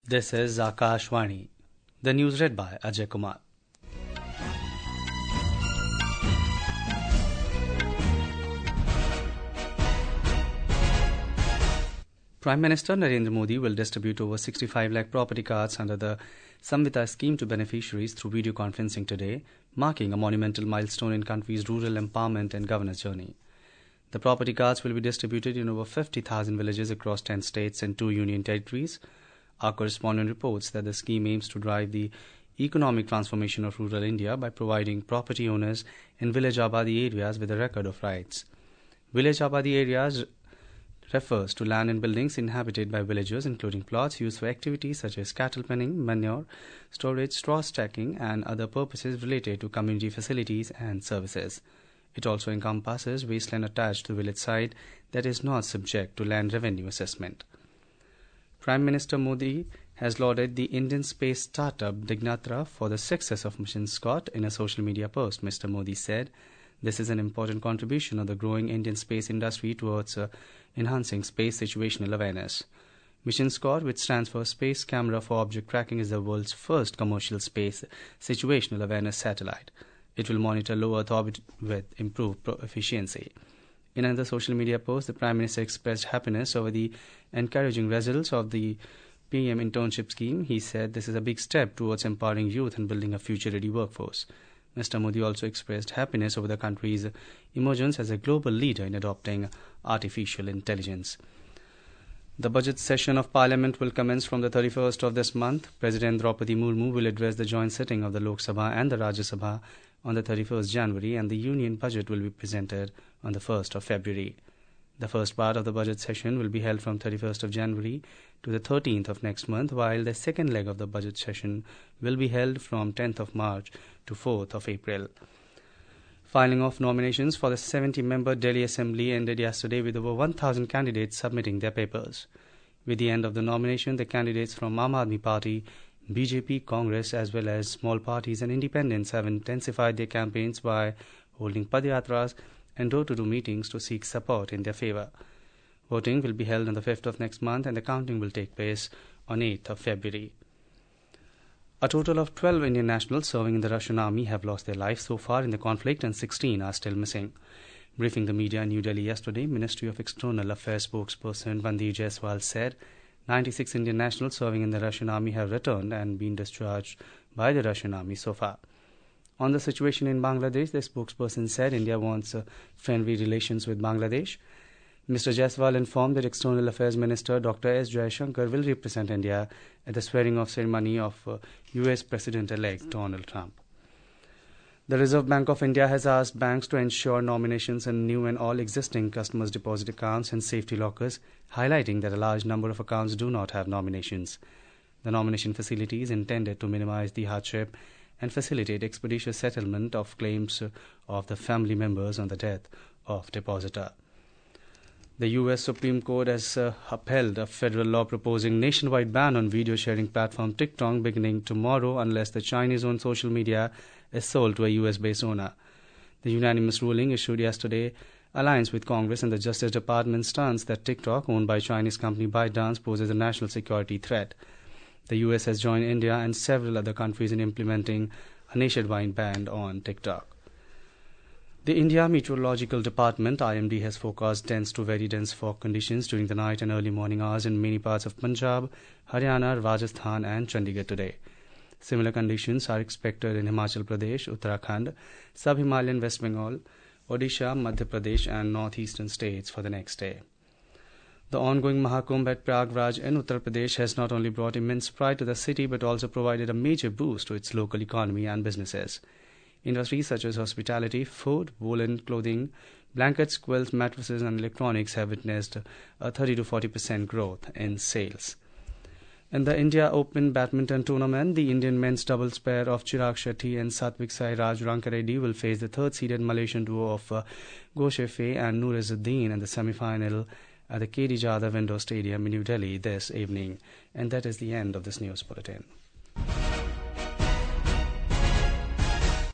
This is Akashvani. The news read by Ajay Kumar. Prime Minister Narendra Modi will distribute over 65 lakh property cards under the Samvita scheme to beneficiaries through video conferencing today, marking a monumental milestone in country's rural empowerment and governance journey. The property cards will be distributed in over 50,000 villages across 10 states and 2 union territories. Our correspondent reports that the scheme aims to drive the economic transformation of rural India by providing property owners in village Abadi areas with a record of rights. Village Abadi areas refers to land and buildings inhabited by villagers, including plots used for activities such as cattle penning, manure storage, straw stacking, and other purposes related to community facilities and services. It also encompasses wasteland attached to the village site that is not subject to land revenue assessment. Prime Minister Modi has lauded the Indian space startup Dignatra for the success of Mission Scott in a social media post. Mr. Modi said, "This is an important contribution of the growing Indian space industry towards enhancing space situational awareness. Mission Scott, which stands for Space Camera for Object Tracking, is the world's first commercial space situational awareness satellite. It will monitor low Earth orbit with improved efficiency." In another social media post, the Prime Minister expressed happiness over the encouraging results of the PM internship scheme. He said this is a big step towards empowering youth and building a future-ready workforce. Mr. Modi also expressed happiness over the country's emergence as a global leader in adopting artificial intelligence. The budget session of Parliament will commence from the 31st of this month. President Draupadi Murmu will address the joint sitting of the Lok Sabha and the Rajya Sabha on the 31st January, and the Union Budget will be presented on the 1st of February. The first part of the budget session will be held from 31st of January to the 13th of next month, while the second leg of the budget session will be held from 10th of March to 4th of April. Filing of nominations for the 70-member Delhi Assembly ended yesterday with over 1,000 candidates submitting their papers. With the end of the nomination, the candidates from Aam Aadmi Party, BJP, Congress, as well as small parties and independents have intensified their campaigns by holding padyatras and door-to-door meetings to seek support in their favour. Voting will be held on the 5th of next month, and the counting will take place on 8th of February. A total of 12 Indian nationals serving in the Russian army have lost their lives so far in the conflict, and 16 are still missing. Briefing the media in New Delhi yesterday, Ministry of External Affairs spokesperson Randeep Jaiswal said 96 Indian nationals serving in the Russian army have returned and been discharged by the Russian army so far. On the situation in Bangladesh, the spokesperson said India wants friendly relations with Bangladesh. Mr. Jaiswal informed that External Affairs Minister Dr. S. Jaishankar will represent India at the swearing-off ceremony of US President-elect Donald Trump. The Reserve Bank of India has asked banks to ensure nominations in new and all existing customers' deposit accounts and safety lockers, highlighting that a large number of accounts do not have nominations. The nomination facility is intended to minimize the hardship and facilitate expeditious settlement of claims of the family members on the death of depositor. The U.S. Supreme Court has upheld a federal law proposing nationwide ban on video sharing platform TikTok beginning tomorrow unless the Chinese-owned social media is sold to a U.S.-based owner. The unanimous ruling issued yesterday aligns with Congress and the Justice Department's stance that TikTok, owned by Chinese company ByteDance, poses a national security threat. The U.S. has joined India and several other countries in implementing a nationwide ban on TikTok. The India Meteorological Department IMD has forecast dense to very dense fog conditions during the night and early morning hours in many parts of Punjab, Haryana, Rajasthan and Chandigarh today. Similar conditions are expected in Himachal Pradesh, Uttarakhand, Sub-Himalayan West Bengal, Odisha, Madhya Pradesh and northeastern states for the next day. The ongoing Mahakumbh at Prayagraj in Uttar Pradesh has not only brought immense pride to the city but also provided a major boost to its local economy and businesses. Industries such as hospitality, food, woolen clothing, blankets, quilts, mattresses and electronics have witnessed a 30 to 40% growth in sales. In the India Open Badminton Tournament, the Indian men's doubles pair of Chirag Shetty and Satvik Sairaj Rankareddy will face the third-seeded Malaysian duo of Goshe Fei and Noor Izzuddin in the semi-final at the KD Jadhav Indoor Stadium in New Delhi this evening. And that is the end of this news bulletin.